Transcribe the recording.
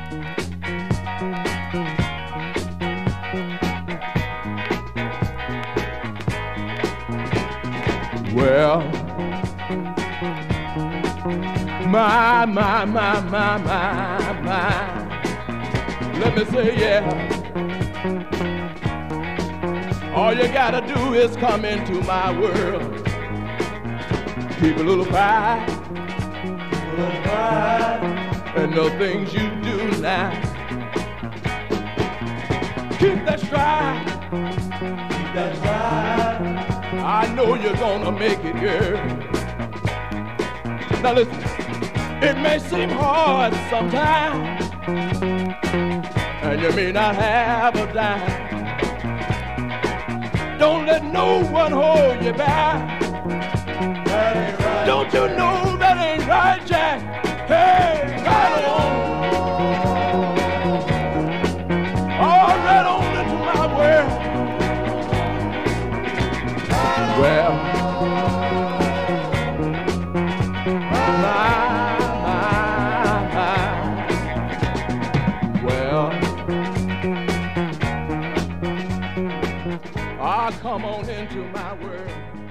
Well, my. Let me say, yeah. All you gotta do is come into my world. Keep a little pride, and the things you do now. Keep that stride, I know you're gonna make it, girl. Now listen, it may seem hard sometimes, and you may not have a dime. Don't let no one hold you back. That ain't right. Don't you know that ain't right, Jack? Hey, right on. Oh, right on into my world. Well, come on into my world.